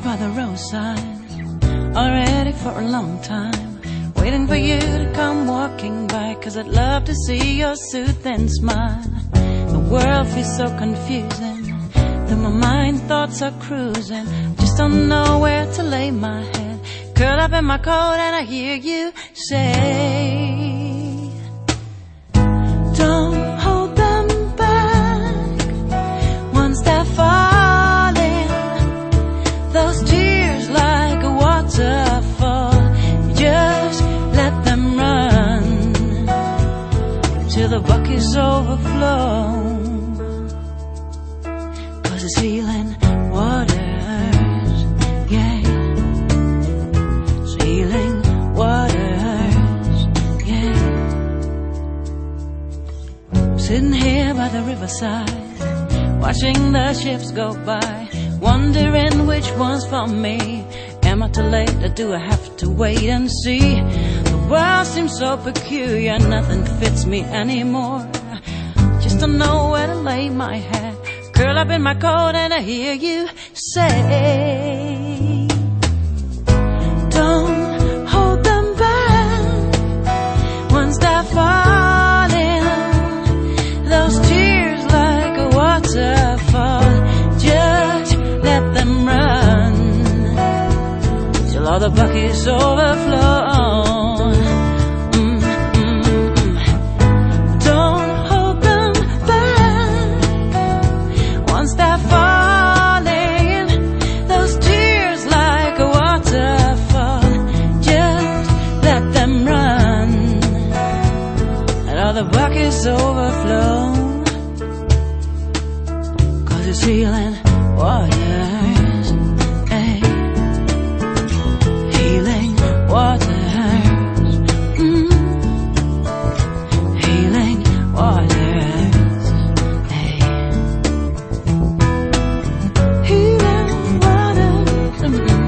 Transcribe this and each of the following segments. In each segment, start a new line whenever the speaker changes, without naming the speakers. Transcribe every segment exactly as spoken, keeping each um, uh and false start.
by the roadside, already for a long time, waiting for you to come walking by, 'cause I'd love to see your soothing smile. The world feels so confusing, through my mind thoughts are cruising, just don't know where to lay my head, curl up in my coat and I hear you say, don't hold them back, once they're falling, those tears like a waterfall, just let them run till the buckets overflow, 'cause it's healing waters, yeah, it's healing waters, yeah. Sitting here by the riverside, watching the ships go by, wondering which one's for me. Am I too late, or do I have to wait and see? The world seems so peculiar, nothing fits me anymore, just don't know where to lay my head, curl up in my coat and I hear you say, don't hold them back, once they're falling, those tears like a waterfall, just let them run till all the buckets overflow. The buckets overflow, 'cause it's healing waters, ay. Healing waters, mm. Healing waters, ay. Healing waters, mm.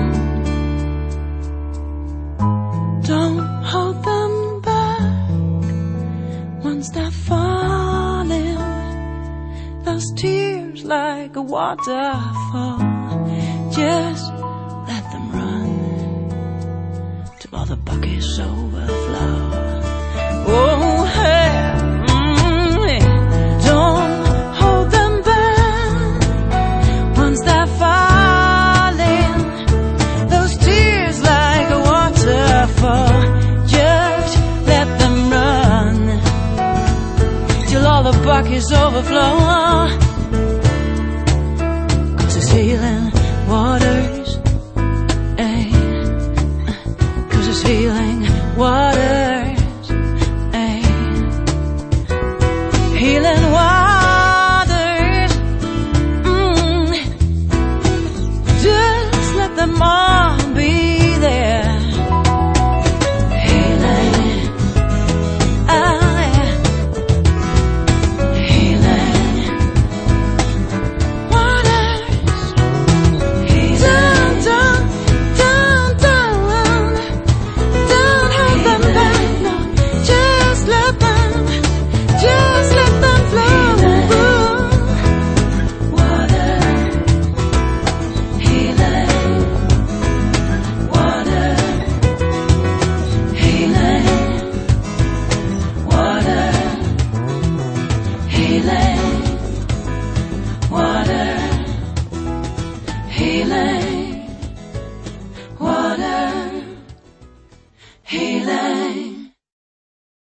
Don't hold them back, once they're falling, those tears like a waterfall, just let them run till all the buckets overflow. Oh, hey, mm, yeah. Don't hold them back, once they're falling, those tears like a waterfall, just let them run till all the buckets overflow, 'cause it's healing waters, ay. 'Cause it's healing waters, ay. Healing waters, mm. Just let them all be there. Healing water, healing.